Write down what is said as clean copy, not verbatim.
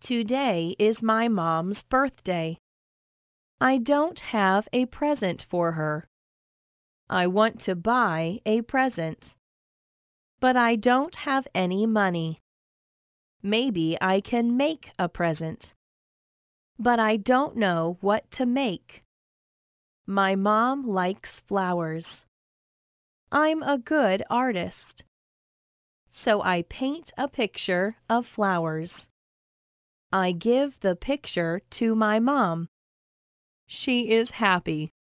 Today is my mom's birthday. I don't have a present for her. I want to buy a present, but I don't have any money. Maybe I can make a present, but I don't know what to make. My mom likes flowers. I'm a good artist, so I paint a picture of flowers. I give the picture to my mom. She is happy.